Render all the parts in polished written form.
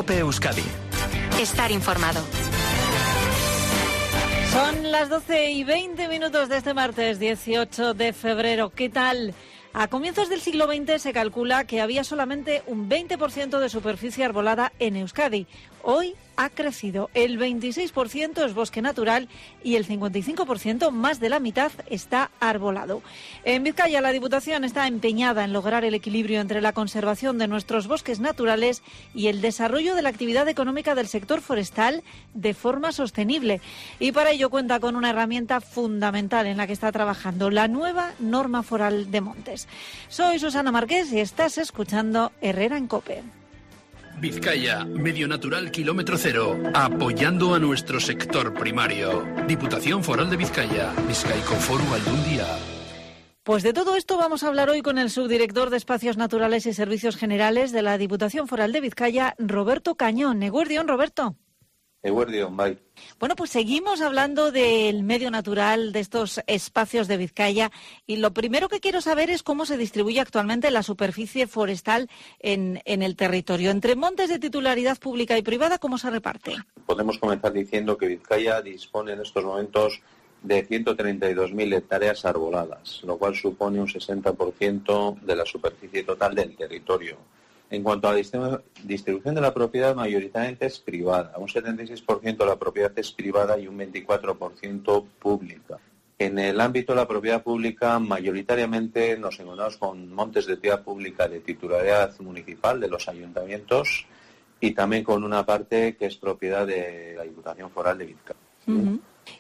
COPE Euskadi. Estar informado. Son las 12:20 de este martes 18 de febrero. ¿Qué tal? A comienzos del siglo XX se calcula que había solamente un 20% de superficie arbolada en Euskadi. Hoy ha crecido. El 26% es bosque natural y el 55%, más de la mitad, está arbolado. En Vizcaya, la Diputación está empeñada en lograr el equilibrio entre la conservación de nuestros bosques naturales y el desarrollo de la actividad económica del sector forestal de forma sostenible. Y para ello cuenta con una herramienta fundamental en la que está trabajando, la nueva norma foral de montes. Soy Susana Marqués y estás escuchando Herrera en COPE. Vizcaya, medio natural kilómetro cero, apoyando a nuestro sector primario. Diputación Foral de Vizcaya, Bizkaiko Foru Aldundia. Pues de todo esto vamos a hablar hoy con el subdirector de Espacios Naturales y Servicios Generales de la Diputación Foral de Vizcaya, Roberto Cañón. Eguerdión, Roberto. Eguerdión, bye. Bueno, pues seguimos hablando del medio natural, de estos espacios de Vizcaya, y lo primero que quiero saber es cómo se distribuye actualmente la superficie forestal en el territorio. Entre montes de titularidad pública y privada, ¿cómo se reparte? Podemos comenzar diciendo que Vizcaya dispone en estos momentos de 132.000 hectáreas arboladas, lo cual supone un 60% de la superficie total del territorio. En cuanto a la distribución de la propiedad, mayoritariamente es privada. Un 76% de la propiedad es privada y un 24% pública. En el ámbito de la propiedad pública, mayoritariamente nos encontramos con montes de propiedad pública de titularidad municipal de los ayuntamientos y también con una parte que es propiedad de la Diputación Foral de Vizcaya. Uh-huh.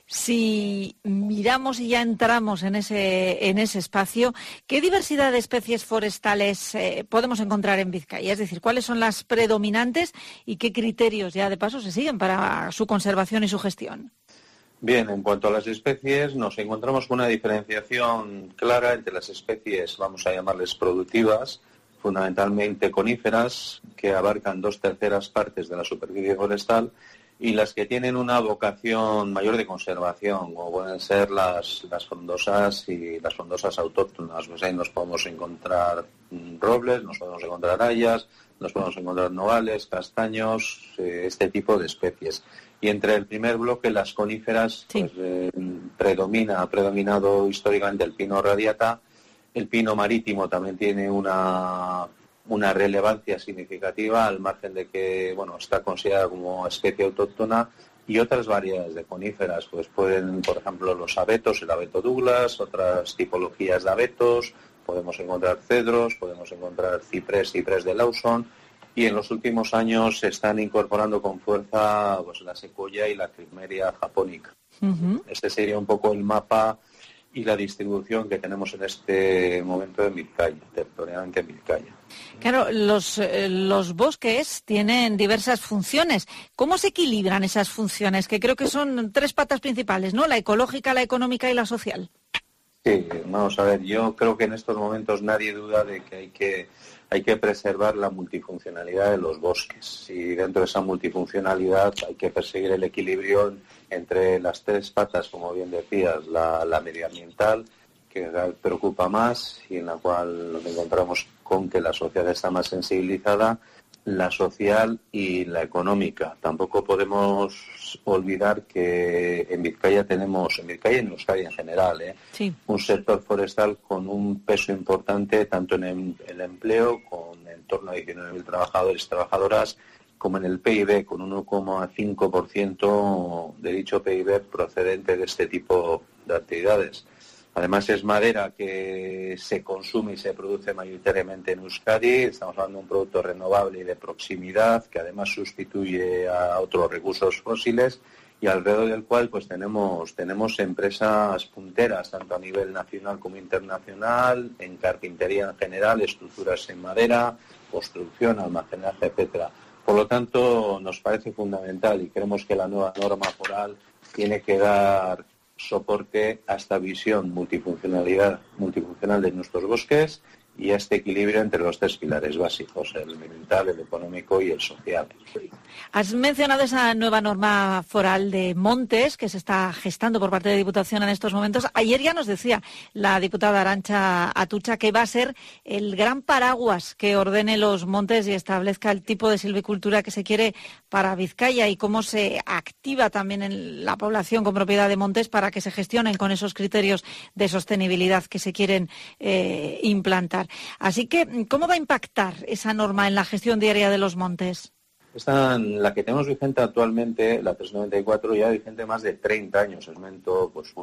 Si miramos y ya entramos en ese espacio, ¿qué diversidad de especies forestales podemos encontrar en Vizcaya? Es decir, ¿cuáles son las predominantes y qué criterios ya de paso se siguen para su conservación y su gestión? Bien, en cuanto a las especies, nos encontramos con una diferenciación clara entre las especies, vamos a llamarles productivas, fundamentalmente coníferas, que abarcan 2/3 partes de la superficie forestal, y las que tienen una vocación mayor de conservación, como pueden ser las frondosas y las frondosas autóctonas. Pues ahí nos podemos encontrar robles, nos podemos encontrar hayas, nos podemos encontrar nogales, castaños, este tipo de especies. Y entre el primer bloque, las coníferas, sí, pues, ha predominado históricamente el pino radiata. El pino marítimo también tiene una relevancia significativa, al margen de que, bueno, está considerada como especie autóctona, y otras variedades de coníferas, pues pueden, por ejemplo, los abetos, el abeto Douglas, otras tipologías de abetos, podemos encontrar cedros, podemos encontrar ciprés de Lawson, y en los últimos años se están incorporando con fuerza pues la secuoya y la Crypmeria japonica. Uh-huh. Este sería un poco el mapa y la distribución que tenemos en este momento en Vizcaya, territorialmente en Vizcaya. Claro, los bosques tienen diversas funciones. ¿Cómo se equilibran esas funciones? Que creo que son 3 patas principales, ¿no? La ecológica, la económica y la social. Sí, vamos a ver, yo creo que en estos momentos nadie duda de que hay que preservar la multifuncionalidad de los bosques, y dentro de esa multifuncionalidad hay que perseguir el equilibrio entre las 3 patas, como bien decías, la medioambiental, que preocupa más y en la cual nos encontramos con que la sociedad está más sensibilizada, la social y la económica. Tampoco podemos olvidar que en Vizcaya y en Euskadi en general, sí, un sector forestal con un peso importante tanto en el empleo, con en torno a 19.000 trabajadores y trabajadoras, como en el PIB, con 1,5% de dicho PIB procedente de este tipo de actividades. Además es madera que se consume y se produce mayoritariamente en Euskadi. Estamos hablando de un producto renovable y de proximidad que además sustituye a otros recursos fósiles y alrededor del cual pues tenemos empresas punteras tanto a nivel nacional como internacional, en carpintería en general, estructuras en madera, construcción, almacenaje, etcétera. Por lo tanto, nos parece fundamental y creemos que la nueva norma foral tiene que dar soporte a esta visión multifuncional de nuestros bosques y a este equilibrio entre los tres pilares básicos, el ambiental, el económico y el social. Has mencionado esa nueva norma foral de montes que se está gestando por parte de Diputación en estos momentos. Ayer ya nos decía la diputada Arantxa Atutxa que va a ser el gran paraguas que ordene los montes y establezca el tipo de silvicultura que se quiere para Vizcaya y cómo se activa también en la población con propiedad de montes para que se gestionen con esos criterios de sostenibilidad que se quieren implantar. Así que, ¿cómo va a impactar esa norma en la gestión diaria de los montes? La que tenemos vigente actualmente, la 394, ya vigente más de 30 años. El momento pues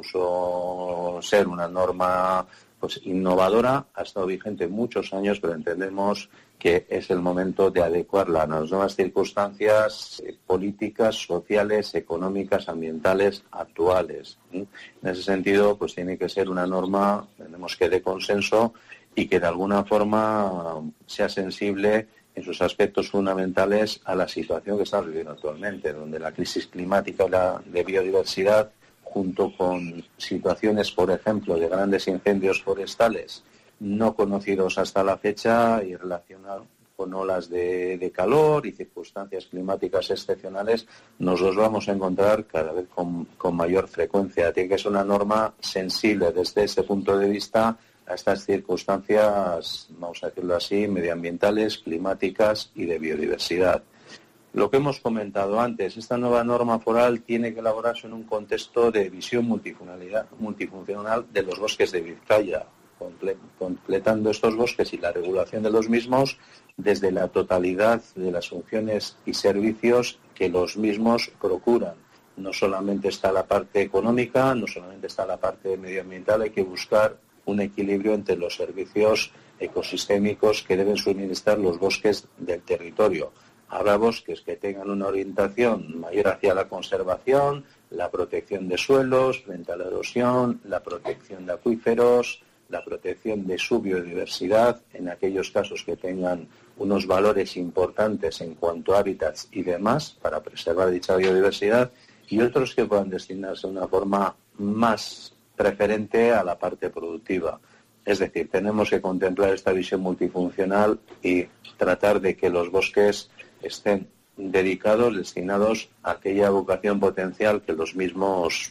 puso ser una norma pues innovadora, ha estado vigente muchos años, pero entendemos que es el momento de adecuarla a las nuevas circunstancias políticas, sociales, económicas, ambientales actuales. En ese sentido, pues tiene que ser una norma, tenemos que de consenso y que de alguna forma sea sensible en sus aspectos fundamentales a la situación que estamos viviendo actualmente, donde la crisis climática y la de biodiversidad, junto con situaciones, por ejemplo, de grandes incendios forestales no conocidos hasta la fecha y relacionados con olas de calor y circunstancias climáticas excepcionales, nos los vamos a encontrar cada vez con mayor frecuencia. Tiene que ser una norma sensible desde ese punto de vista a estas circunstancias, vamos a decirlo así, medioambientales, climáticas y de biodiversidad. Lo que hemos comentado antes, esta nueva norma foral tiene que elaborarse en un contexto de visión multifuncional de los bosques de Vizcaya, completando estos bosques y la regulación de los mismos desde la totalidad de las funciones y servicios que los mismos procuran. No solamente está la parte económica, no solamente está la parte medioambiental, hay que buscar un equilibrio entre los servicios ecosistémicos que deben suministrar los bosques del territorio. Habrá bosques que tengan una orientación mayor hacia la conservación, la protección de suelos frente a la erosión, la protección de acuíferos, la protección de su biodiversidad, en aquellos casos que tengan unos valores importantes en cuanto a hábitats y demás, para preservar dicha biodiversidad, y otros que puedan destinarse de una forma más preferente a la parte productiva. Es decir, tenemos que contemplar esta visión multifuncional y tratar de que los bosques estén dedicados, destinados a aquella vocación potencial que los mismos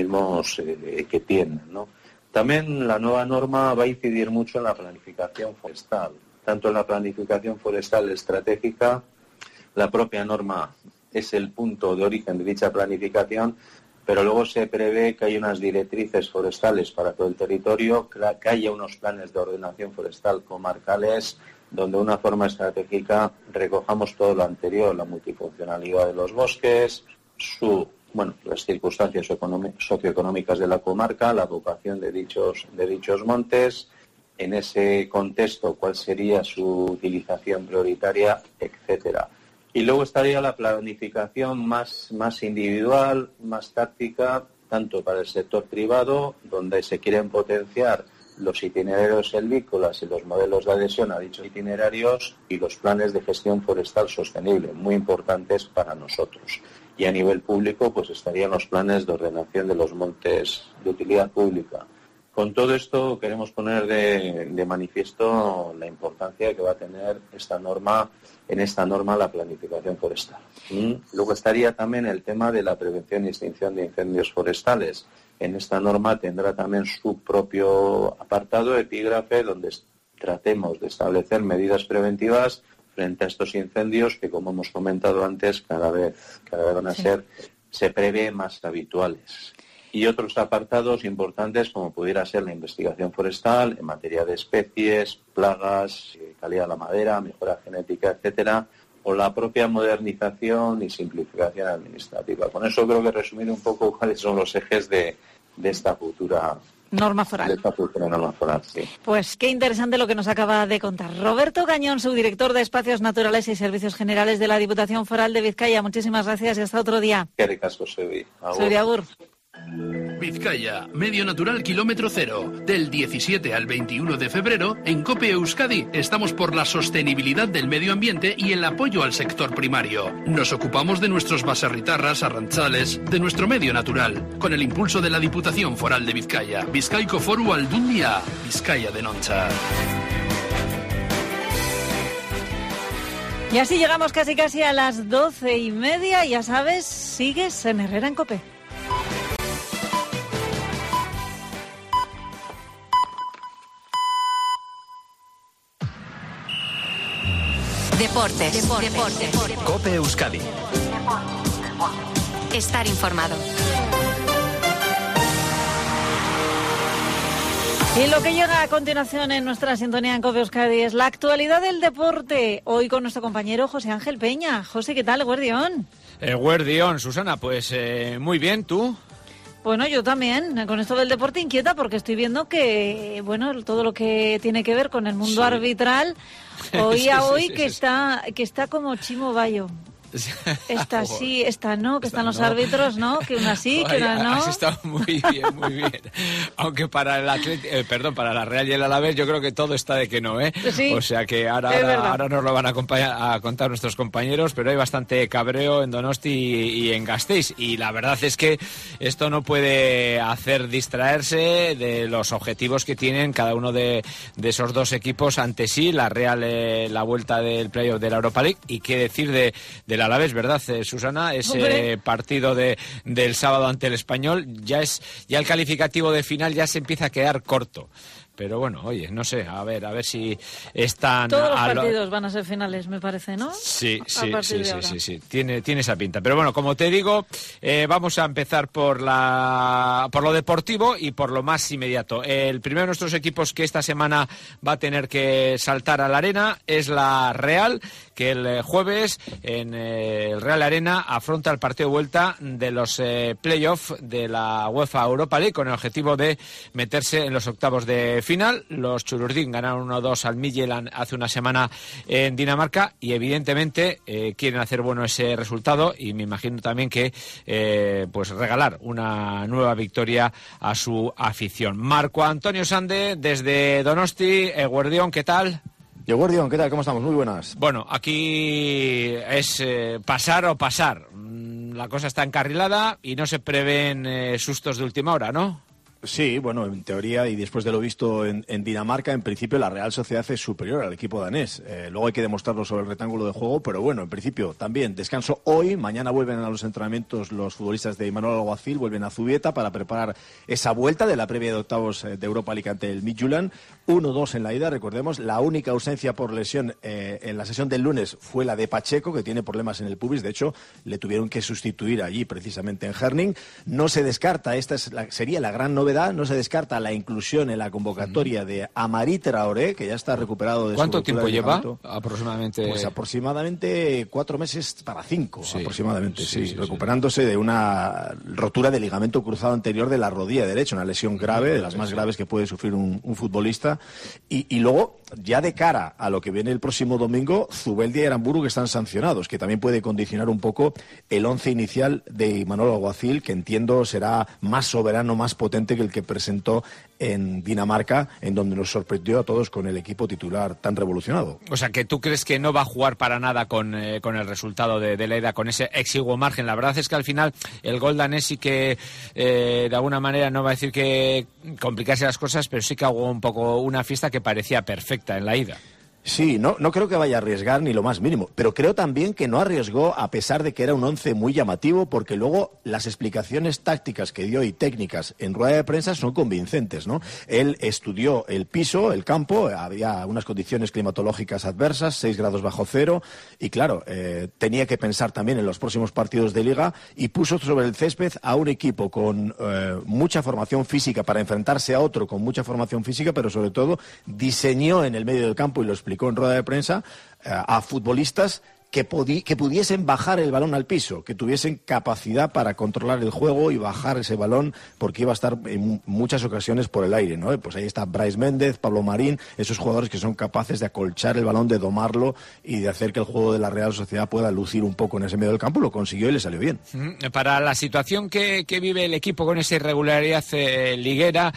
que tienen, ¿no? También la nueva norma va a incidir mucho en la planificación forestal, tanto en la planificación forestal estratégica, la propia norma es el punto de origen de dicha planificación, pero luego se prevé que hay unas directrices forestales para todo el territorio, que haya unos planes de ordenación forestal comarcales, donde de una forma estratégica recojamos todo lo anterior, la multifuncionalidad de los bosques, las circunstancias socioeconómicas de la comarca, la vocación de dichos montes, en ese contexto cuál sería su utilización prioritaria, etcétera. Y luego estaría la planificación más individual, más táctica, tanto para el sector privado, donde se quieren potenciar los itinerarios silvícolas y los modelos de adhesión a dichos itinerarios y los planes de gestión forestal sostenible, muy importantes para nosotros. Y a nivel público, pues estarían los planes de ordenación de los montes de utilidad pública. Con todo esto queremos poner de manifiesto la importancia que va a tener en esta norma la planificación forestal. Luego estaría también el tema de la prevención y extinción de incendios forestales. En esta norma tendrá también su propio apartado, epígrafe, donde tratemos de establecer medidas preventivas frente a estos incendios que, como hemos comentado antes, cada vez van a ser, se prevé, más habituales. Y otros apartados importantes, como pudiera ser la investigación forestal en materia de especies, plagas, calidad de la madera, mejora genética, etcétera, o la propia modernización y simplificación administrativa. Con eso creo que resumir un poco cuáles son los ejes de esta futura norma foral. De esta futura norma foral, sí. Pues qué interesante lo que nos acaba de contar Roberto Cañón, subdirector de Espacios Naturales y Servicios Generales de la Diputación Foral de Vizcaya. Muchísimas gracias y hasta otro día. Qué ricasco soy. Agur. Vizcaya, Medio Natural Kilómetro Cero. Del 17 al 21 de febrero, en COPE Euskadi, estamos por la sostenibilidad del medio ambiente y el apoyo al sector primario. Nos ocupamos de nuestros baserritarras, arrantzales, de nuestro medio natural, con el impulso de la Diputación Foral de Vizcaya. Bizkaiko Foru Aldundia, Vizcaya de Noncha. Y así llegamos casi a las 12:30. Ya sabes, sigues en Herrera en COPE. Deportes. COPE Euskadi. Estar informado. Y lo que llega a continuación en nuestra sintonía en COPE Euskadi es la actualidad del deporte. Hoy con nuestro compañero José Ángel Peña. José, ¿qué tal, Guardión? Guardión, Susana, pues muy bien, ¿tú? Bueno, yo también, con esto del deporte inquieta, porque estoy viendo que, bueno, todo lo que tiene que ver con el mundo arbitral, hoy que está como Chimo Bayo. Esta sí, esta no, que están los árbitros, ¿no? Que una sí, que una no. Has estado muy bien, muy bien. Aunque para para la Real y el Alavés yo creo que todo está de que no, ¿eh? Sí, o sea que ahora nos lo van a contar nuestros compañeros, pero hay bastante cabreo en Donosti y en Gasteiz. Y la verdad es que esto no puede hacer distraerse de los objetivos que tienen cada uno de esos dos equipos ante sí. La Real, la vuelta del playoff de la Europa League, y qué decir del Alavés, ¿verdad, Susana? Ese partido del sábado ante el Español, ya el calificativo de final ya se empieza a quedar corto. Pero bueno, oye, no sé, a ver si están... Todos los partidos van a ser finales, me parece, ¿no? Sí. Tiene esa pinta. Pero bueno, como te digo, vamos a empezar por lo deportivo y por lo más inmediato. El primero de nuestros equipos que esta semana va a tener que saltar a la arena es la Real, que el jueves en el Real Arena afronta el partido de vuelta de los playoffs de la UEFA Europa League con el objetivo de meterse en los octavos de final. Los Chururdín ganaron 1-2 al Midtjylland hace una semana en Dinamarca y evidentemente quieren hacer bueno ese resultado, y me imagino también que pues regalar una nueva victoria a su afición. Marco Antonio Sande desde Donosti. Guardión, ¿qué tal? Yo, Guardión, ¿qué tal? ¿Cómo estamos? Muy buenas. Bueno, aquí es pasar o pasar. La cosa está encarrilada y no se prevén sustos de última hora, ¿no? Sí, bueno, en teoría y después de lo visto en Dinamarca, en principio la Real Sociedad es superior al equipo danés. Luego hay que demostrarlo sobre el rectángulo de juego, pero bueno, en principio también descanso hoy. Mañana vuelven a los entrenamientos los futbolistas de Imanol Alguacil, vuelven a Zubieta para preparar esa vuelta de la previa de octavos de Europa League ante el Midtjylland. 1-2 en la ida, recordemos. La única ausencia por lesión en la sesión del lunes fue la de Pacheco, que tiene problemas en el pubis. De hecho, le tuvieron que sustituir allí, precisamente en Herning. No se descarta, sería la gran novedad, no se descarta la inclusión en la convocatoria de Amari Traoré, que ya está recuperado de su ¿Cuánto tiempo lleva aproximadamente? Pues aproximadamente 4 meses para 5, sí, aproximadamente, sí, recuperándose de una rotura de ligamento cruzado anterior de la rodilla derecha, una lesión grave, de las más graves que puede sufrir un futbolista. Y luego, ya de cara a lo que viene el próximo domingo, Zubeldia y Aramburu, que están sancionados, que también puede condicionar un poco el once inicial de Imanol Alguacil, que entiendo será más soberano, más potente que el que presentó en Dinamarca, en donde nos sorprendió a todos con el equipo titular tan revolucionado. O sea, que tú crees que no va a jugar para nada con el resultado de la ida, con ese exiguo margen. La verdad es que al final el gol danés sí que de alguna manera, no va a decir que complicase las cosas, pero sí que hago un poco una fiesta que parecía perfecta en la ida. Sí, no creo que vaya a arriesgar ni lo más mínimo, pero creo también que no arriesgó a pesar de que era un once muy llamativo, porque luego las explicaciones tácticas que dio y técnicas en rueda de prensa son convincentes, ¿no? Él estudió el piso, el campo, había unas condiciones climatológicas adversas, 6 grados bajo cero, y claro, tenía que pensar también en los próximos partidos de Liga y puso sobre el césped a un equipo con mucha formación física para enfrentarse a otro con mucha formación física, pero sobre todo diseñó en el medio del campo, y lo explicó en rueda de prensa, a futbolistas que pudiesen bajar el balón al piso, que tuviesen capacidad para controlar el juego y bajar ese balón, porque iba a estar en muchas ocasiones por el aire, ¿no? Pues ahí está Brais Méndez, Pablo Marín, esos jugadores que son capaces de acolchar el balón, de domarlo y de hacer que el juego de la Real Sociedad pueda lucir un poco en ese medio del campo. Lo consiguió y le salió bien. Para la situación que vive el equipo con esa irregularidad liguera,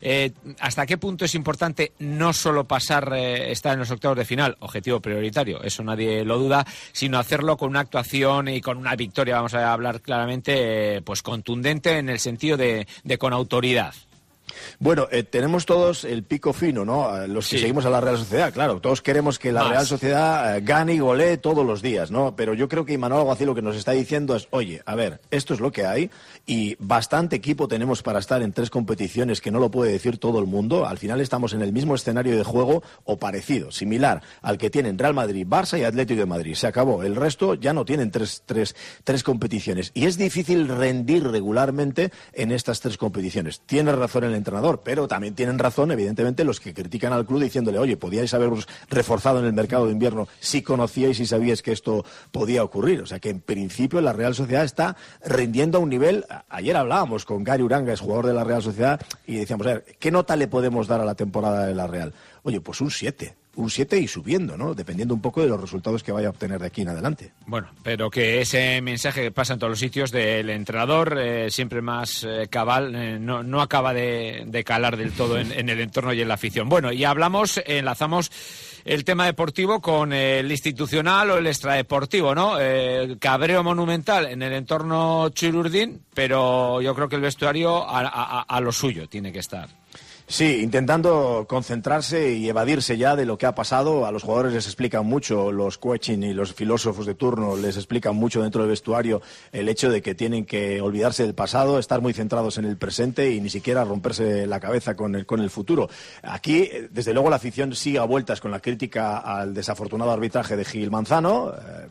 ¿hasta qué punto es importante no solo estar en los octavos de final, objetivo prioritario, eso nadie lo duda, sino hacerlo con una actuación y con una victoria, vamos a hablar claramente, pues contundente en el sentido de con autoridad? Bueno, tenemos todos el pico fino, ¿no? Los que seguimos a la Real Sociedad, claro. Todos queremos que la Real Sociedad gane y golee todos los días, ¿no? Pero yo creo que Imanol Alguacil lo que nos está diciendo es, oye, a ver, esto es lo que hay y bastante equipo tenemos para estar en 3 competiciones que no lo puede decir todo el mundo. Al final estamos en el mismo escenario de juego o parecido, similar al que tienen Real Madrid, Barça y Atlético de Madrid. Se acabó. El resto ya no tienen tres competiciones. Y es difícil rendir regularmente en estas 3 competiciones. Tiene razón el entrenador, pero también tienen razón, evidentemente, los que critican al club diciéndole, oye, podíais haberos reforzado en el mercado de invierno si conocíais y sabíais que esto podía ocurrir. O sea que, en principio, la Real Sociedad está rindiendo a un nivel... Ayer hablábamos con Gary Uranga, es jugador de la Real Sociedad, y decíamos, a ver, ¿qué nota le podemos dar a la temporada de la Real? Oye, pues un 7 y subiendo, ¿no? Dependiendo un poco de los resultados que vaya a obtener de aquí en adelante. Bueno, pero que ese mensaje que pasa en todos los sitios del entrenador, siempre más cabal, no acaba de calar del todo en el entorno y en la afición. Bueno, y enlazamos el tema deportivo con el institucional o el extradeportivo, ¿no? Cabreo monumental en el entorno chururdín, pero yo creo que el vestuario a lo suyo tiene que estar. Sí, intentando concentrarse y evadirse ya de lo que ha pasado. A los jugadores les explican mucho, los coaching y los filósofos de turno les explican mucho dentro del vestuario el hecho de que tienen que olvidarse del pasado, estar muy centrados en el presente y ni siquiera romperse la cabeza con el futuro. Aquí, desde luego, la afición sigue a vueltas con la crítica al desafortunado arbitraje de Gil Manzano.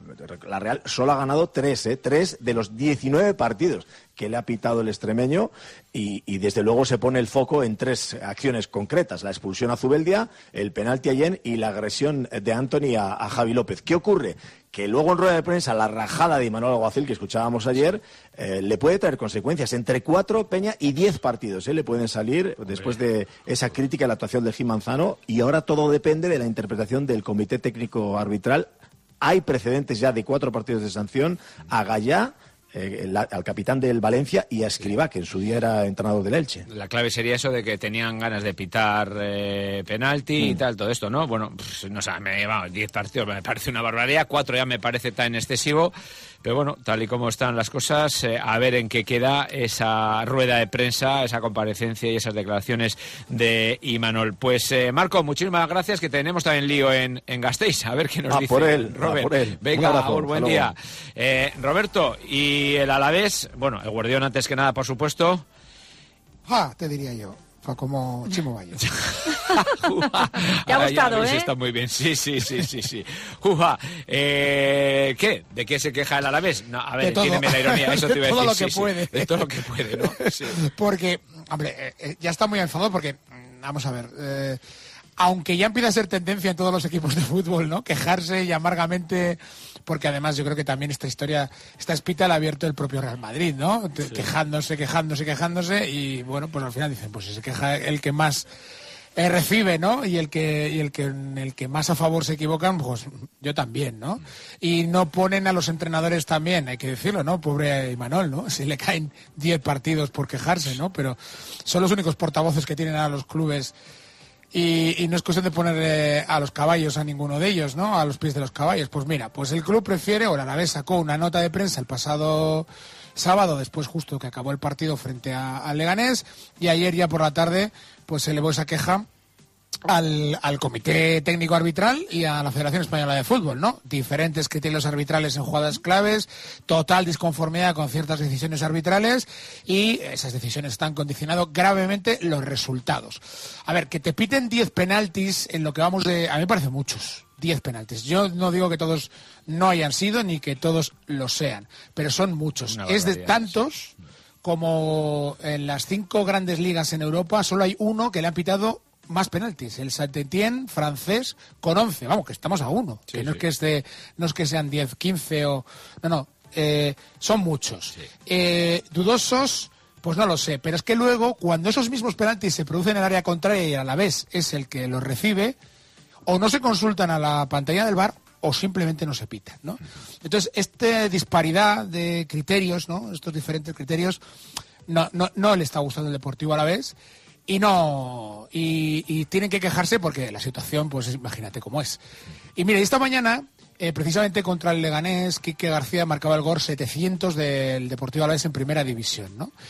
La Real solo ha ganado 3 de los 19 partidos que le ha pitado el extremeño y desde luego se pone el foco en 3 acciones concretas: la expulsión a Zubeldia, el penalti a Yen y la agresión de Anthony a Javi López. ¿Qué ocurre? Que luego en rueda de prensa la rajada de Imanol Alguacil que escuchábamos ayer le puede traer consecuencias. Entre 4, Peña, y 10 partidos le pueden salir después de esa crítica a la actuación de Gil Manzano, y ahora todo depende de la interpretación del Comité Técnico Arbitral. Hay precedentes ya de 4 partidos de sanción a Gallá, al capitán del Valencia, y a Escribá, que en su día era entrenador del Elche. La clave sería eso de que tenían ganas de pitar penalti y tal, todo esto, ¿no? Bueno, pues, no sé, 10 partidos me parece una barbaridad, 4 ya me parece tan excesivo, pero bueno, tal y como están las cosas, a ver en qué queda esa rueda de prensa, esa comparecencia y esas declaraciones de Imanol. Pues Marco, muchísimas gracias, que tenemos también lío en Gasteiz, a ver qué nos dice Robert. Por él. Venga, un abrazo, buen día. Roberto, y el Alavés, bueno, el Guardián antes que nada, por supuesto. Te diría yo, fue como Chimo Bayo. Te ha gustado, ¿eh? Está muy bien, sí. Juja, ¿qué? ¿De qué se queja el Alavés? No, a ver, entiéndeme la ironía, eso te iba a decir. De todo lo que puede. De todo lo que puede, ¿no? Sí. Porque, hombre, ya está muy enfadado porque, vamos a ver, aunque ya empieza a ser tendencia en todos los equipos de fútbol, ¿no? Quejarse y amargamente, porque además yo creo que también esta espita la ha abierto el propio Real Madrid, ¿no? Sí. Quejándose y bueno, pues al final dicen, pues se queja el que más recibe, ¿no? Y el que más a favor se equivocan, pues yo también, ¿no? Y no ponen a los entrenadores también, hay que decirlo, ¿no? Pobre Imanol, ¿no? Si le caen 10 partidos por quejarse, ¿no? Pero son los únicos portavoces que tienen a los clubes. Y no es cuestión de poner a los caballos a ninguno de ellos, ¿no? A los pies de los caballos. Pues mira, pues el club prefiere, o el Alavés sacó una nota de prensa el pasado sábado, después justo que acabó el partido frente al Leganés, y ayer ya por la tarde pues se elevó esa queja al Comité Técnico Arbitral y a la Federación Española de Fútbol, ¿no? Diferentes criterios arbitrales en jugadas claves, total disconformidad con ciertas decisiones arbitrales, y esas decisiones están condicionando gravemente los resultados. A ver, que te piten 10 penaltis en lo que vamos de... A mí me parecen muchos, 10 penaltis. Yo no digo que todos no hayan sido ni que todos lo sean, pero son muchos. Es de tantos como en las 5 grandes ligas en Europa solo hay uno que le han pitado más penaltis, el Saint-Étienne francés con 11, vamos, que estamos a 1, sí, que no, sí. No es que sean 10, 15 o... No, son muchos. Sí. Dudosos, pues no lo sé, pero es que luego, cuando esos mismos penaltis se producen en el área contraria y a la vez es el que los recibe, o no se consultan a la pantalla del VAR o simplemente no se pitan, ¿no? Entonces, esta disparidad de criterios, ¿no? Estos diferentes criterios, no le está gustando el Deportivo Alavés. Y tienen que quejarse porque la situación, pues imagínate cómo es. Y mira, esta mañana, precisamente contra el Leganés, Quique García marcaba el gol 700 del Deportivo Alavés en primera división, ¿no?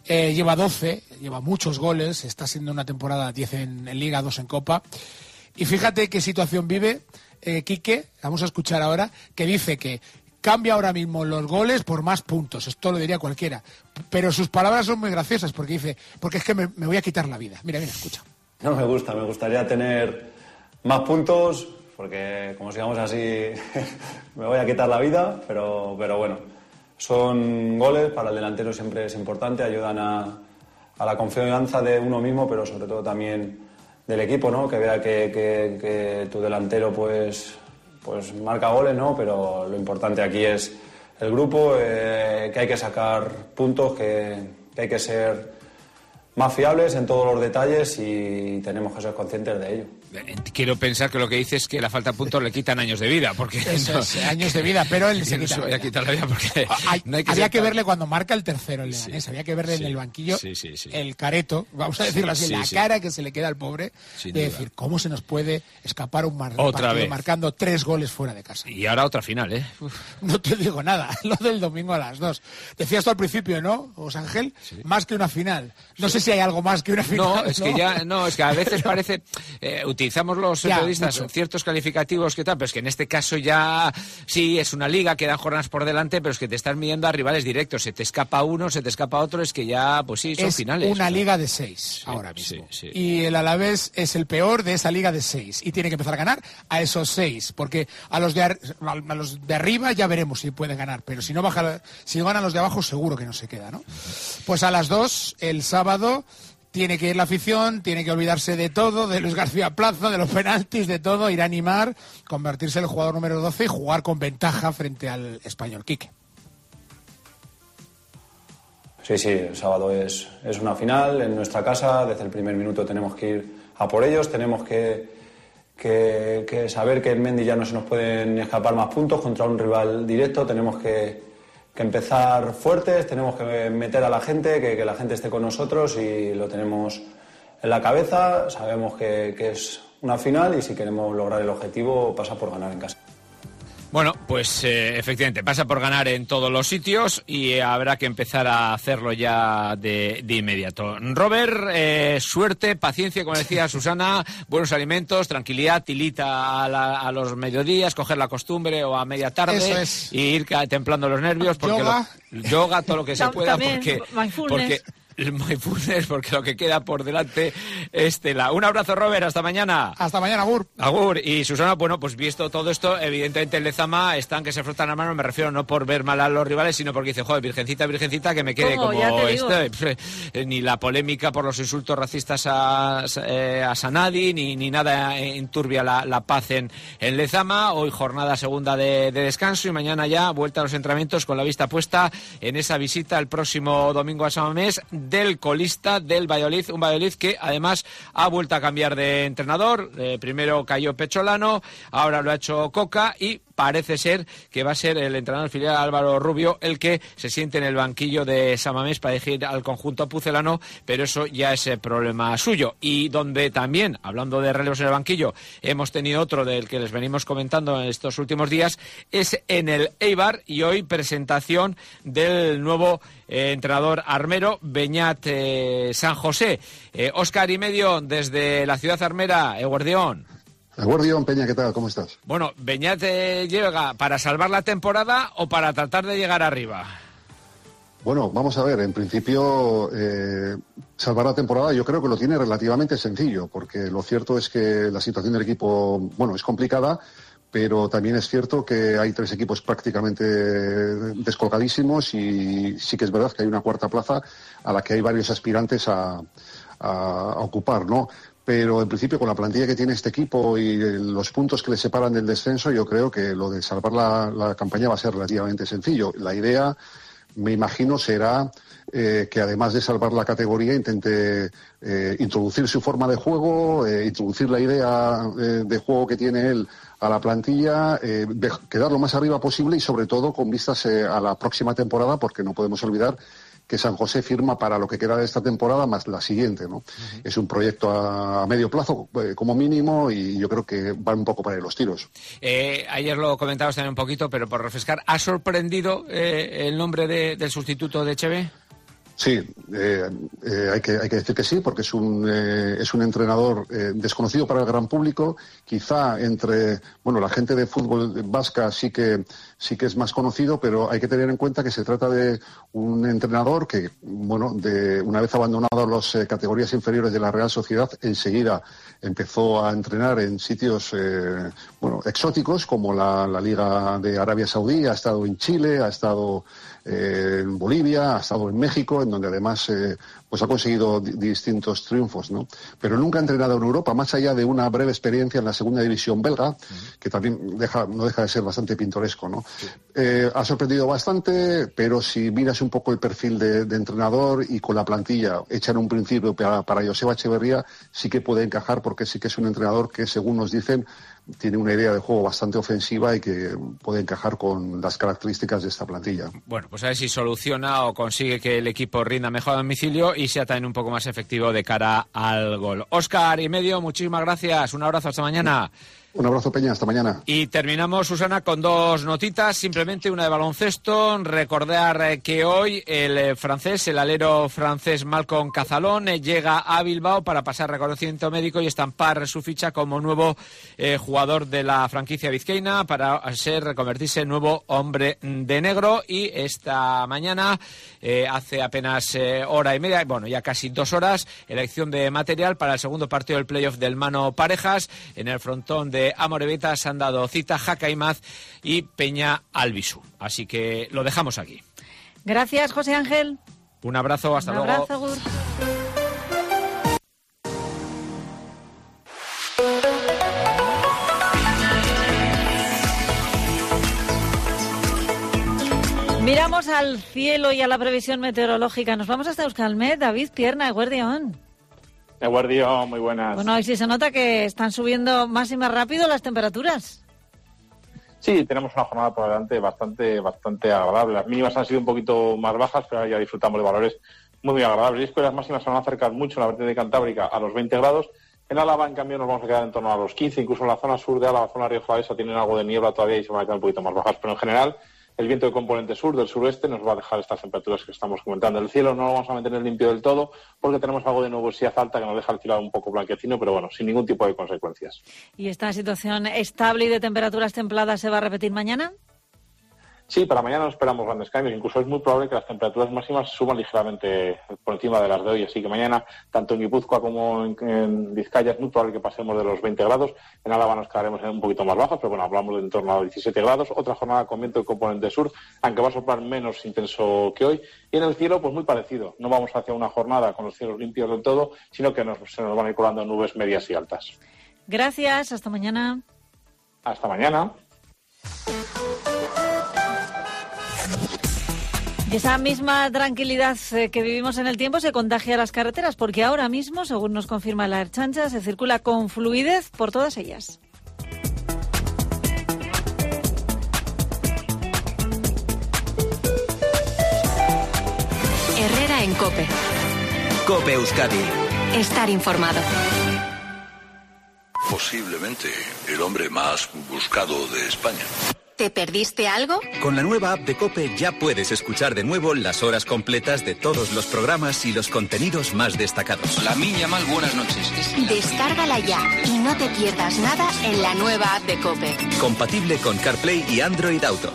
lleva 12, lleva muchos goles, está siendo una temporada 10 en Liga, 2 en Copa. Y fíjate qué situación vive Quique, vamos a escuchar ahora, que dice que cambia ahora mismo los goles por más puntos. Esto lo diría cualquiera. Pero sus palabras son muy graciosas porque dice, porque es que me voy a quitar la vida. Mira, escucha. No me gusta, me gustaría tener más puntos, porque como sigamos así me voy a quitar la vida, pero bueno, son goles, para el delantero siempre es importante, ayudan a la confianza de uno mismo, pero sobre todo también del equipo, ¿no? Que vea que tu delantero pues marca goles, ¿no? Pero lo importante aquí es el grupo, que hay que sacar puntos, que hay que ser más fiables en todos los detalles y tenemos que ser conscientes de ello. Quiero pensar que lo que dice es que la falta de puntos le quitan años de vida, porque eso es, años de vida, pero él se quita. Voy a quitar la vida porque había que verle cuando marca el tercero el Leganés, había que verle en el banquillo el careto, vamos a decirlo así, la cara que se le queda al pobre, sin de duda. Decir, ¿cómo se nos puede escapar un partido marcando 3 goles fuera de casa? Y ahora otra final, ¿eh? No te digo nada, lo del domingo a las 2. Decías tú al principio, ¿no, José Ángel? Sí. Más que una final. No sé si hay algo más que una final. Es que a veces parece... utilizamos los periodistas ciertos calificativos que tal, pero es que en este caso ya sí es una liga, quedan jornadas por delante, pero es que te estás midiendo a rivales directos, se te escapa uno, se te escapa otro, es que ya, pues sí, son finales. Es una liga de 6 ahora mismo. Sí. Y el Alavés es el peor de esa liga de 6 y tiene que empezar a ganar a esos 6, porque a los de arriba ya veremos si pueden ganar, pero si no ganan los de abajo seguro que no se queda, ¿no? Pues a las 2 el sábado tiene que ir la afición, tiene que olvidarse de todo, de Luis García Plaza, de los penaltis, de todo, ir a animar, convertirse en el jugador número 12 y jugar con ventaja frente al Español. Quique. Sí, el sábado es una final en nuestra casa, desde el primer minuto tenemos que ir a por ellos, tenemos que saber que en Mendy ya no se nos pueden escapar más puntos contra un rival directo, tenemos que empezar fuertes, tenemos que meter a la gente, que la gente esté con nosotros y lo tenemos en la cabeza, sabemos que es una final y si queremos lograr el objetivo pasa por ganar en casa. Bueno, pues efectivamente, pasa por ganar en todos los sitios y habrá que empezar a hacerlo ya de inmediato. Robert, suerte, paciencia, como decía Susana, buenos alimentos, tranquilidad, tilita a los mediodías, coger la costumbre o a media tarde y ir templando los nervios. Porque yoga, todo lo que se pueda, porque el mindfulness, porque lo que queda por delante es tela. Un abrazo, Robert, hasta mañana. Hasta mañana, Agur. Agur. Y Susana, bueno, pues visto todo esto, evidentemente en Lezama están que se frotan las manos, me refiero no por ver mal a los rivales, sino porque dice, joder, virgencita, que me quede como ni la polémica por los insultos racistas a Sanadi, ni nada enturbia la paz en Lezama. Hoy jornada segunda de descanso y mañana ya vuelta a los entrenamientos con la vista puesta en esa visita el próximo domingo a San Mamés del colista del Valladolid, un Valladolid que además ha vuelto a cambiar de entrenador, primero cayó Pecholano, ahora lo ha hecho Coca y parece ser que va a ser el entrenador filial Álvaro Rubio el que se siente en el banquillo de San Mamés para dirigir al conjunto pucelano, pero eso ya es problema suyo. Y donde también, hablando de relevos en el banquillo, hemos tenido otro del que les venimos comentando en estos últimos días, es en el Eibar y hoy presentación del nuevo entrenador armero, Beñat San José. Óscar y medio desde la ciudad armera, Eguardión. Eguardión, Peña, ¿qué tal? ¿Cómo estás? Bueno, ¿Beñat llega para salvar la temporada o para tratar de llegar arriba? Bueno, vamos a ver, en principio salvar la temporada yo creo que lo tiene relativamente sencillo, porque lo cierto es que la situación del equipo, bueno, es complicada, pero también es cierto que hay 3 equipos prácticamente descolgadísimos y sí que es verdad que hay una cuarta plaza a la que hay varios aspirantes a ocupar, ¿no? Pero en principio con la plantilla que tiene este equipo y los puntos que le separan del descenso, yo creo que lo de salvar la campaña va a ser relativamente sencillo. La idea, me imagino, será que además de salvar la categoría intente introducir su forma de juego, introducir la idea de juego que tiene él a la plantilla, quedar lo más arriba posible y sobre todo con vistas a la próxima temporada, porque no podemos olvidar que San José firma para lo que queda de esta temporada más la siguiente, ¿no? Uh-huh. Es un proyecto a medio plazo como mínimo y yo creo que va un poco para ahí los tiros. Ayer lo comentabas también un poquito, pero por refrescar, ¿ha sorprendido el nombre del sustituto de Echeve? Sí, hay que decir que sí, porque es un entrenador desconocido para el gran público. Quizá entre la gente de fútbol vasca sí que es más conocido, pero hay que tener en cuenta que se trata de un entrenador que, de una vez abandonado las categorías inferiores de la Real Sociedad, enseguida empezó a entrenar en sitios exóticos como la Liga de Arabia Saudí, ha estado en Chile, ha estado en Bolivia, ha estado en México, en donde además ha conseguido distintos triunfos, ¿no? Pero nunca ha entrenado en Europa, más allá de una breve experiencia en la segunda división belga, que también no deja de ser bastante pintoresco, ¿no? Sí. Ha sorprendido bastante, pero si miras un poco el perfil de entrenador y con la plantilla hecha en un principio para Joseba Echeverría, sí que puede encajar, porque sí que es un entrenador que, según nos dicen, tiene una idea de juego bastante ofensiva y que puede encajar con las características de esta plantilla. Bueno, pues a ver si soluciona o consigue que el equipo rinda mejor a domicilio y sea también un poco más efectivo de cara al gol. Óscar y Medio, muchísimas gracias. Un abrazo, hasta mañana. Un abrazo, Peña, hasta mañana. Y terminamos, Susana, con dos notitas, simplemente una de baloncesto. Recordar que hoy el alero francés Malcolm Cazalón llega a Bilbao para pasar reconocimiento médico y estampar su ficha como nuevo jugador de la franquicia vizcaína para convertirse en nuevo hombre de negro. Y esta mañana, hace apenas hora y media, ya casi 2 horas, elección de material para el segundo partido del playoff del Mano Parejas. En el frontón de Amorebieta se han dado cita Jaca Imaz y Peña Albisu. Así que lo dejamos aquí. Gracias, José Ángel. Un abrazo, hasta luego. Un abrazo, Gur. Miramos al cielo y a la previsión meteorológica. Nos vamos hasta Euskalmet. David Pierna, Eguerdión. Eguerdión, muy buenas. Bueno, y sí se nota que están subiendo más y más rápido las temperaturas. Sí, tenemos una jornada por delante bastante agradable. Las mínimas han sido un poquito más bajas, pero ahora ya disfrutamos de valores muy agradables. Y es que las máximas se van a acercar mucho en la vertiente cantábrica a los 20 grados. En Álava, en cambio, nos vamos a quedar en torno a los 15. Incluso en la zona sur de Álava, zona Rioja Alavesa, tienen algo de niebla todavía y se van a quedar un poquito más bajas. Pero en general, el viento de componente sur, del sureste, nos va a dejar estas temperaturas que estamos comentando. El cielo no lo vamos a mantener limpio del todo porque tenemos algo de nubosidad alta que nos deja el cielo un poco blanquecino, pero bueno, sin ningún tipo de consecuencias. ¿Y esta situación estable y de temperaturas templadas se va a repetir mañana? Sí, para mañana no esperamos grandes cambios. Incluso es muy probable que las temperaturas máximas suban ligeramente por encima de las de hoy. Así que mañana, tanto en Guipúzcoa como en Vizcaya, es muy probable que pasemos de los 20 grados. En Álava nos quedaremos un poquito más bajos, pero bueno, hablamos de en torno a 17 grados. Otra jornada con viento de componente sur, aunque va a soplar menos intenso que hoy. Y en el cielo, pues muy parecido. No vamos hacia una jornada con los cielos limpios del todo, sino que se nos van a ir colando nubes medias y altas. Gracias, hasta mañana. Hasta mañana. Y esa misma tranquilidad que vivimos en el tiempo se contagia a las carreteras, porque ahora mismo, según nos confirma la Ertzaintza, se circula con fluidez por todas ellas. Herrera en COPE. COPE Euskadi. Estar informado. Posiblemente el hombre más buscado de España. ¿Te perdiste algo? Con la nueva app de COPE ya puedes escuchar de nuevo las horas completas de todos los programas y los contenidos más destacados. La Miña Mal, buenas noches. Descárgala ya y no te pierdas nada en la nueva app de COPE. Compatible con CarPlay y Android Auto.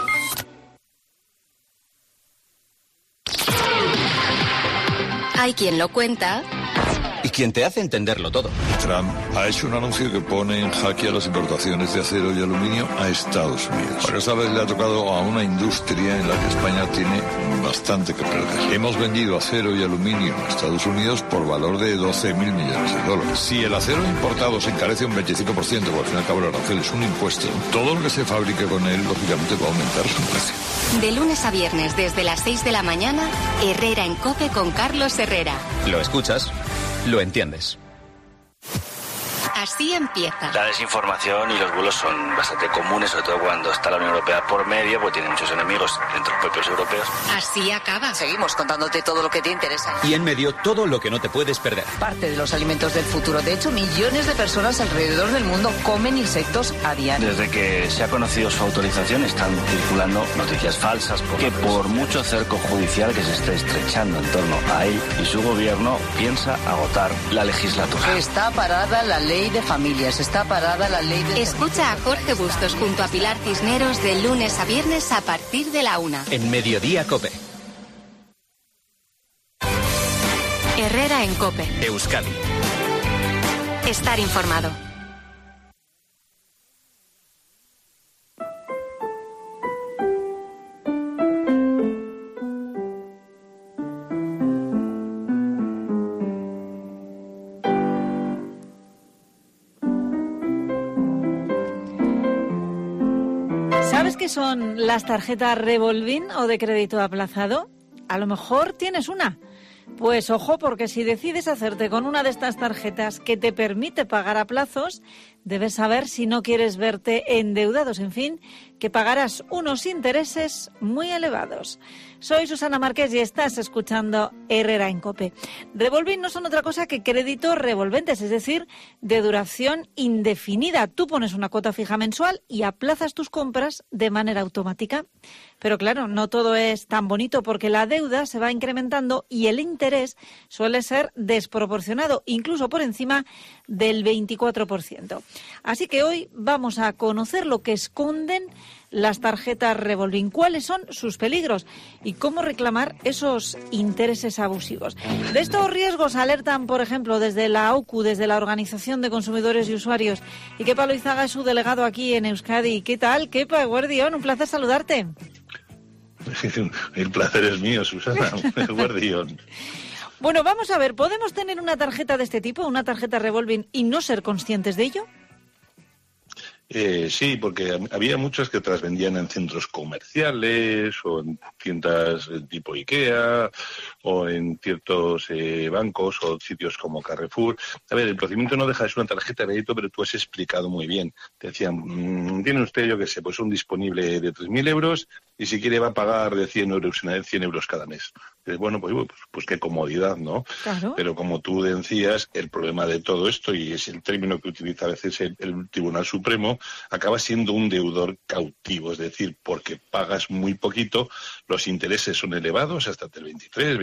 Hay quien lo cuenta y quien te hace entenderlo todo. Trump ha hecho un anuncio que pone en jaque a las importaciones de acero y aluminio a Estados Unidos. Pero esta vez le ha tocado a una industria en la que España tiene bastante que perder. Hemos vendido acero y aluminio a Estados Unidos por valor de 12.000 millones de dólares. Si el acero importado se encarece un 25%, porque al fin y al cabo el arancel es un impuesto, todo lo que se fabrique con él, lógicamente, va a aumentar su precio. De lunes a viernes, desde las 6 de la mañana, Herrera en COPE con Carlos Herrera. Lo escuchas, lo entiendes. Así empieza. La desinformación y los bulos son bastante comunes, sobre todo cuando está la Unión Europea por medio, pues tiene muchos enemigos entre los propios europeos. Así acaba. Seguimos contándote todo lo que te interesa. Y en medio, todo lo que no te puedes perder. Parte de los alimentos del futuro. De hecho, millones de personas alrededor del mundo comen insectos a diario. Desde que se ha conocido su autorización están circulando noticias falsas porque por mucho cerco judicial que se esté estrechando en torno a él y su gobierno piensa agotar la legislatura. Está parada la ley de familias, está parada la ley de... Escucha a Jorge Bustos junto a Pilar Cisneros de lunes a viernes a partir de la 1. En Mediodía COPE. Herrera en COPE. Euskadi. Estar informado. ¿Sabes qué son las tarjetas revolving o de crédito aplazado? A lo mejor tienes una. Pues ojo, porque si decides hacerte con una de estas tarjetas que te permite pagar a plazos, debes saber si no quieres verte endeudados, en fin, que pagarás unos intereses muy elevados. Soy Susana Márquez y estás escuchando Herrera en COPE. Revolving no son otra cosa que créditos revolventes, es decir, de duración indefinida. Tú pones una cuota fija mensual y aplazas tus compras de manera automática. Pero claro, no todo es tan bonito porque la deuda se va incrementando y el interés suele ser desproporcionado, incluso por encima del 24%. Así que hoy vamos a conocer lo que esconden las tarjetas revolving, cuáles son sus peligros y cómo reclamar esos intereses abusivos. De estos riesgos alertan, por ejemplo, desde la OCU, desde la Organización de Consumidores y Usuarios. Y Kepa Loizaga es su delegado aquí en Euskadi. ¿Qué tal, Kepa Guardión? Un placer saludarte. El placer es mío, Susana. Guardión. Bueno, vamos a ver, ¿podemos tener una tarjeta de este tipo, una tarjeta revolving, y no ser conscientes de ello? Sí, porque había muchas que te las vendían en centros comerciales o en tiendas tipo IKEA o en ciertos bancos o sitios como Carrefour. A ver, el procedimiento no deja de ser una tarjeta de crédito, pero tú has explicado muy bien. Te decían, tiene usted, yo qué sé, pues un disponible de 3.000 euros y si quiere va a pagar de 100 euros cada mes. Entonces, bueno, pues qué comodidad, ¿no? Claro. Pero como tú decías, el problema de todo esto, y es el término que utiliza a veces el Tribunal Supremo, acaba siendo un deudor cautivo, es decir, porque pagas muy poquito, los intereses son elevados, hasta el 23,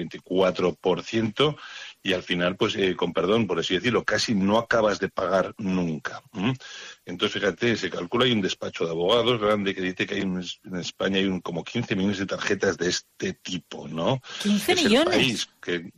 24%, y al final, pues, con perdón, por así decirlo, casi no acabas de pagar nunca. Entonces, fíjate, se calcula, hay un despacho de abogados grande que dice que hay en España hay como 15 millones de tarjetas de este tipo, ¿no? 15 es millones. El país que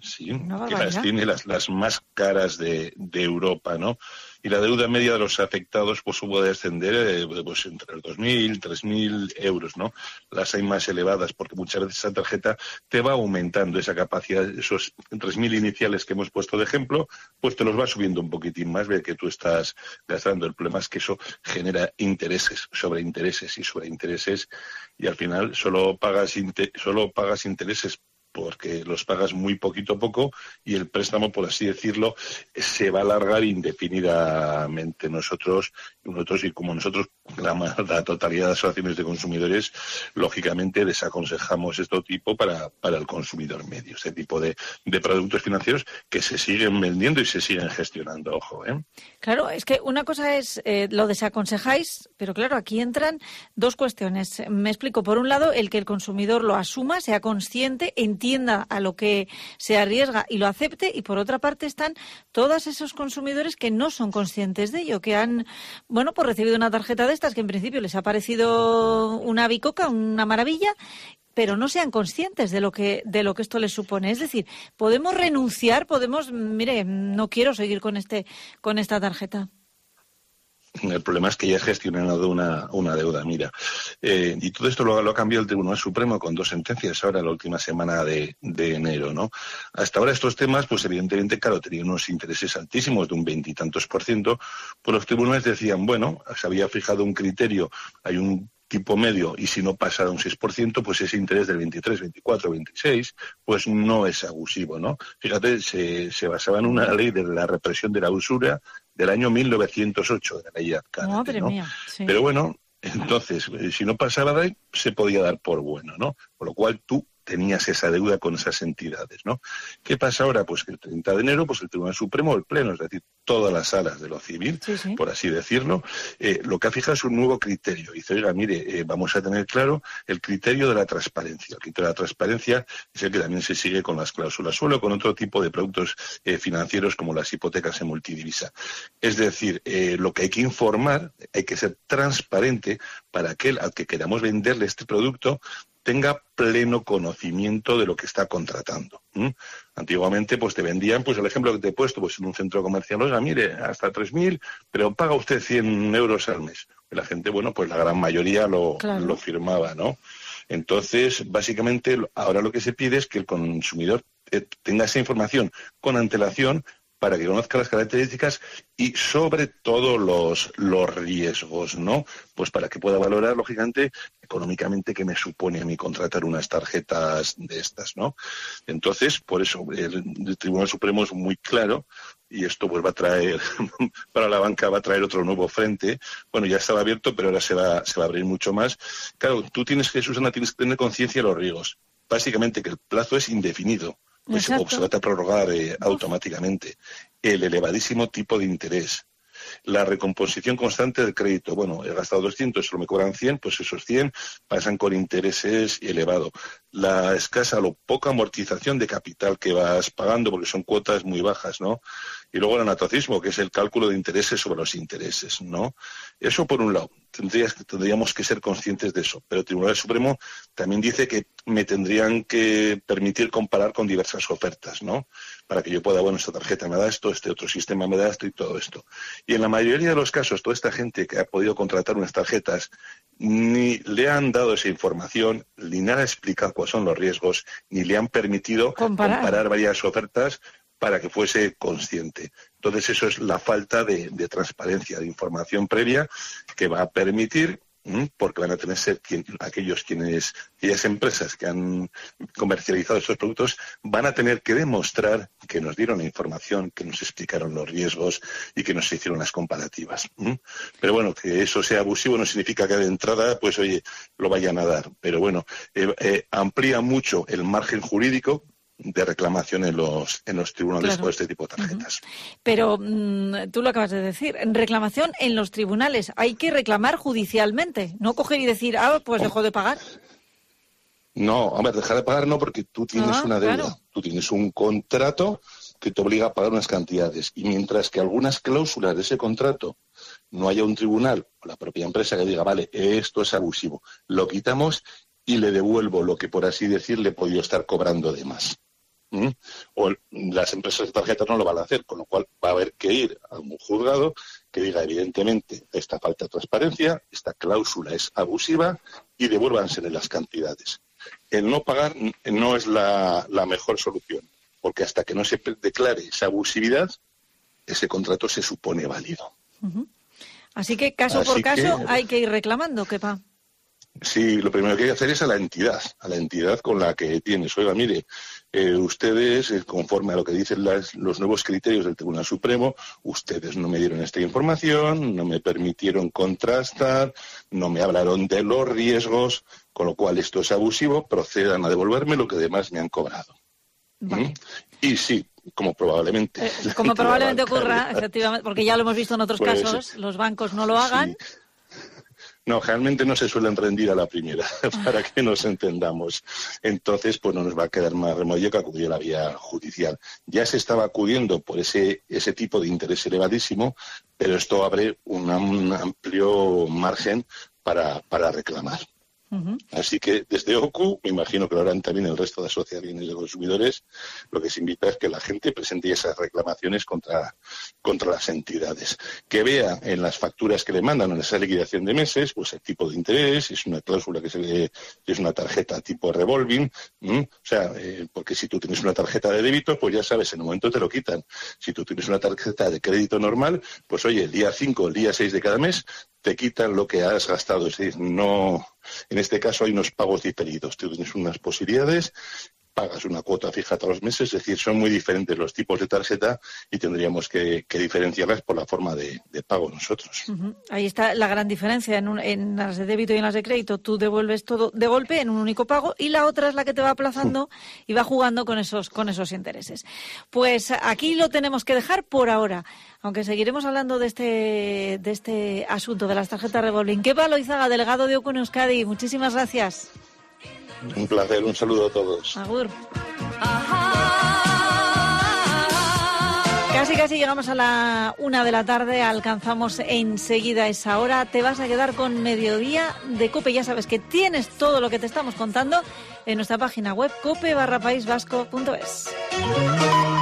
las tiene las más caras de Europa, ¿no? Y la deuda media de los afectados pues puede ascender pues entre los 2.000, 3.000 euros, ¿no? Las hay más elevadas porque muchas veces esa tarjeta te va aumentando esa capacidad, esos 3.000 iniciales que hemos puesto de ejemplo, pues te los va subiendo un poquitín más, ve que tú estás gastando. El problema es que eso genera intereses sobre intereses y sobre intereses y al final solo pagas intereses porque los pagas muy poquito a poco y el préstamo, por así decirlo, se va a alargar indefinidamente. Nosotros, y como nosotros, la totalidad de asociaciones de consumidores, lógicamente desaconsejamos este tipo para el consumidor medio, este tipo de productos financieros que se siguen vendiendo y se siguen gestionando, ojo, ¿eh? Claro, es que una cosa es lo desaconsejáis, pero claro, aquí entran dos cuestiones. Me explico. Por un lado, el que el consumidor lo asuma, sea consciente, entienda a lo que se arriesga y lo acepte, y por otra parte están todos esos consumidores que no son conscientes de ello, que han, pues recibido una tarjeta de estas que en principio les ha parecido una bicoca, una maravilla, pero no sean conscientes de lo que esto les supone. Es decir, podemos renunciar, no quiero seguir con esta tarjeta. El problema es que ya has gestionado una deuda, mira. Y todo esto lo ha cambiado el Tribunal Supremo con 2 sentencias ahora, la última semana de enero, ¿no? Hasta ahora estos temas, pues evidentemente, claro, tenían unos intereses altísimos de un 20 y tantos %, pues los tribunales decían, se había fijado un criterio, hay un tipo medio, y si no pasa de un 6%, pues ese interés del 23, 24, 26, pues no es abusivo, ¿no? Fíjate, se basaba en una ley de la represión de la usura del año 1908, de la ley Azcárate, Madre ¿no? mía, sí. Pero bueno, entonces, si no pasaba de ahí, se podía dar por bueno, ¿no? Por lo cual tú tenías esa deuda con esas entidades, ¿no? ¿Qué pasa ahora? Pues que el 30 de enero, pues el Tribunal Supremo, el Pleno, es decir, todas las salas de lo civil, por así decirlo, lo que ha fijado es un nuevo criterio. Dice, oiga, mire, vamos a tener claro el criterio de la transparencia. El criterio de la transparencia es el que también se sigue con las cláusulas suelo, con otro tipo de productos financieros como las hipotecas en multidivisa. Es decir, lo que hay que informar, hay que ser transparente para aquel al que queramos venderle este producto tenga pleno conocimiento de lo que está contratando. Antiguamente, pues te vendían, pues el ejemplo que te he puesto, pues en un centro comercial, oiga, mire, hasta 3.000, pero paga usted 100 euros al mes. Y la gente, bueno, pues la gran mayoría lo firmaba, ¿no? Entonces, básicamente, ahora lo que se pide es que el consumidor tenga esa información con antelación para que conozca las características y sobre todo los riesgos, ¿no? Pues para que pueda valorar, lógicamente, económicamente qué me supone a mí contratar unas tarjetas de estas, ¿no? Entonces, por eso, el Tribunal Supremo es muy claro y esto pues va a traer, para la banca va a traer otro nuevo frente. Bueno, ya estaba abierto, pero ahora se va a abrir mucho más. Claro, tú Susana, tienes que tener conciencia de los riesgos. Básicamente que el plazo es indefinido. Pues se va a prorrogar automáticamente. El elevadísimo tipo de interés. La recomposición constante del crédito. Bueno, he gastado 200, solo me cobran 100, pues esos 100 pasan con intereses elevados. La escasa o poca amortización de capital que vas pagando, porque son cuotas muy bajas, ¿no? Y luego el anatocismo, que es el cálculo de intereses sobre los intereses, ¿no? Eso por un lado. Tendríamos que ser conscientes de eso. Pero el Tribunal Supremo también dice que me tendrían que permitir comparar con diversas ofertas, ¿no? Para que yo pueda, bueno, esta tarjeta me da esto, este otro sistema me da esto y todo esto. Y en la mayoría de los casos, toda esta gente que ha podido contratar unas tarjetas ni le han dado esa información, ni le han explicado cuáles son los riesgos, ni le han permitido comparar varias ofertas para que fuese consciente. Entonces eso es la falta de transparencia, de información previa que va a permitir, porque van a tener aquellas empresas que han comercializado estos productos, van a tener que demostrar que nos dieron la información, que nos explicaron los riesgos y que nos hicieron las comparativas. Pero bueno, que eso sea abusivo no significa que de entrada, pues oye, lo vayan a dar. Pero bueno, amplía mucho el margen jurídico de reclamación en los tribunales por este tipo de tarjetas. Pero tú lo acabas de decir, reclamación en los tribunales. Hay que reclamar judicialmente, no coger y decir, pues dejó de pagar. No, hombre, dejar de pagar no, porque tú tienes una deuda. Claro. Tú tienes un contrato que te obliga a pagar unas cantidades. Y mientras que algunas cláusulas de ese contrato no haya un tribunal o la propia empresa que diga, vale, esto es abusivo, lo quitamos y le devuelvo lo que, por así decir, le he podido estar cobrando de más. O las empresas de tarjetas no lo van a hacer, con lo cual va a haber que ir a un juzgado que diga, evidentemente, esta falta de transparencia, esta cláusula es abusiva y devuélvansele las cantidades. El no pagar no es la mejor solución, porque hasta que no se declare esa abusividad, ese contrato se supone válido. Así que caso por caso hay que ir reclamando, Kepa. Sí, lo primero que hay que hacer es a la entidad con la que tienes. Oiga, mire, ustedes, conforme a lo que dicen los nuevos criterios del Tribunal Supremo, ustedes no me dieron esta información, no me permitieron contrastar, no me hablaron de los riesgos, con lo cual esto es abusivo, procedan a devolverme lo que además me han cobrado. Vale. Y sí, como probablemente ocurra, efectivamente, porque ya lo hemos visto en otros casos, los bancos no lo hagan. Sí. No, generalmente no se suelen rendir a la primera, para que nos entendamos. Entonces, pues no nos va a quedar más remedio que acudir a la vía judicial. Ya se estaba acudiendo por ese tipo de interés elevadísimo, pero esto abre un amplio margen para reclamar. Así que desde OCU, me imagino que lo harán también el resto de asociaciones de consumidores, lo que se invita es que la gente presente esas reclamaciones contra las entidades. Que vea en las facturas que le mandan en esa liquidación de meses, pues el tipo de interés, es una cláusula que es una tarjeta tipo revolving, porque si tú tienes una tarjeta de débito, pues ya sabes, en un momento te lo quitan. Si tú tienes una tarjeta de crédito normal, pues oye, el día 5, el día 6 de cada mes, te quitan lo que has gastado. Es decir, no, en este caso hay unos pagos diferidos. Tú tienes unas posibilidades pagas una cuota fija todos los meses, es decir, son muy diferentes los tipos de tarjeta y tendríamos que diferenciarlas por la forma de pago nosotros. Ahí está la gran diferencia. En las de débito y en las de crédito tú devuelves todo de golpe en un único pago y la otra es la que te va aplazando y va jugando con esos intereses. Pues aquí lo tenemos que dejar por ahora, aunque seguiremos hablando de este asunto de las tarjetas revolving. Kepa Loizaga, delegado de OCU en Euskadi, muchísimas gracias. Un placer, un saludo a todos. Agur. Casi llegamos a la 1 de la tarde, alcanzamos enseguida esa hora. Te vas a quedar con Mediodía de COPE. Ya sabes que tienes todo lo que te estamos contando en nuestra página web cope.paisvasco.es.